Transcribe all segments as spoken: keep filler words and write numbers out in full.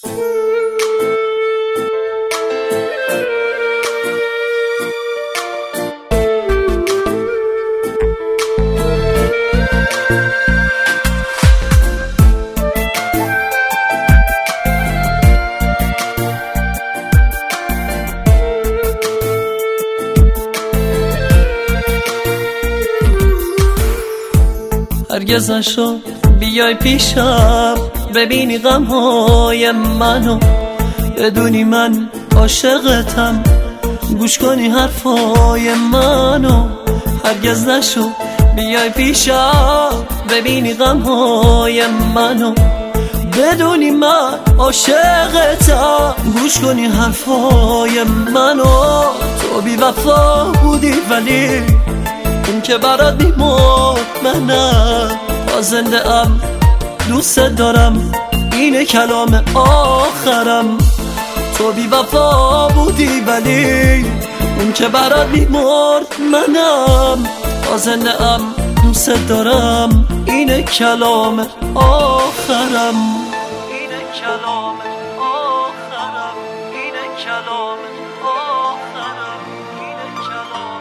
هرگز نشد بیای پیشم ببینی غمهای منو، بدونی من عاشقتم، گوش کنی حرفای منو. هرگز نشد بیای پیشم ببینی غمهای منو، بدونی من عاشقتم، گوش کنی حرفای منو. تو بی وفا بودی ولی اون که برات بیمرد منم، تا زنده ام دوست دارم، اینه کلام آخرم. تو بی وفا بودی ولی اون که برات بیمرد منم، تا زنده ام دوست دارم، اینه کلام آخرم. اینه کلام آخرم، اینه کلام آخرم، اینه کلام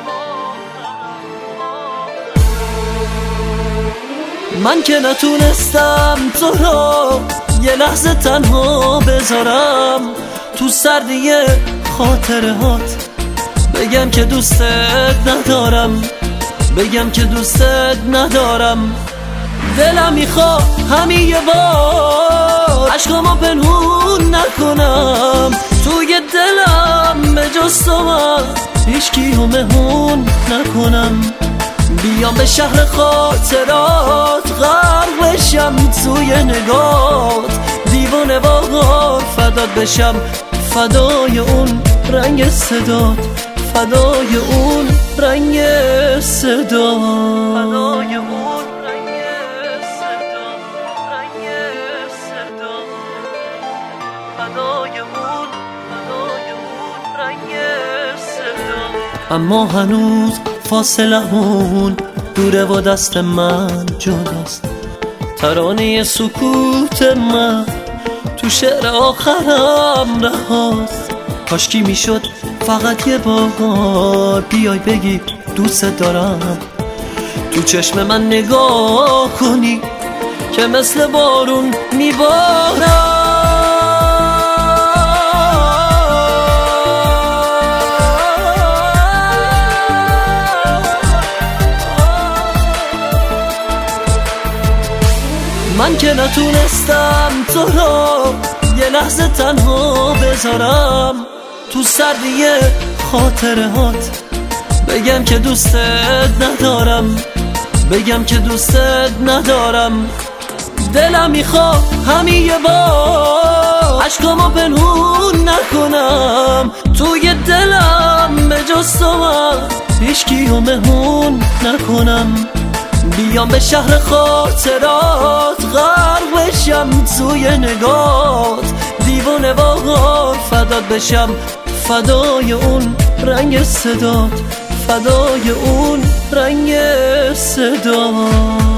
آخرم. من که نتونستم تو رو یه لحظه تنها بذارم تو سردی خاطرهات، بگم که دوستت ندارم، بگم که دوستت ندارم. دلم میخوا همین یه بار عشقامو پنهون نکنم، توی دلم به جز تو من هیچکیو مهمون نکنم. بیام به شهر خاطرات غرق بشم توی نگات، دیوانه باهات فدات بشم، فدای اون رنگ صدات، فدای اون رنگ صدات، فدای اون رنگ صدات، رنگ صدات، فدای اون، فدای اون رنگ صدات. اما هنوز فاصلمون دوره و دست من جداست، ترانه سکوت من تو شعر آخرم رهاست. کاشکی میشد فقط یه بار بیای بگی دوست دارم، تو چشم من نگاه کنی که مثل بارون میبارم. من که نتونستم تو رو یه لحظه تنها بذارم تو سردی خاطرهات، بگم که دوستت ندارم، بگم که دوستت ندارم. دلم میخوا همین یه بار عشقامو پنهون نکنم، توی دلم به جز تو من هیچکیو مهمون نکنم. بیام به شهر خاطرات غرق بشم توی نگات، دیوانه باهات فدات بشم، فدای اون رنگ صدات، فدای اون رنگ صدات.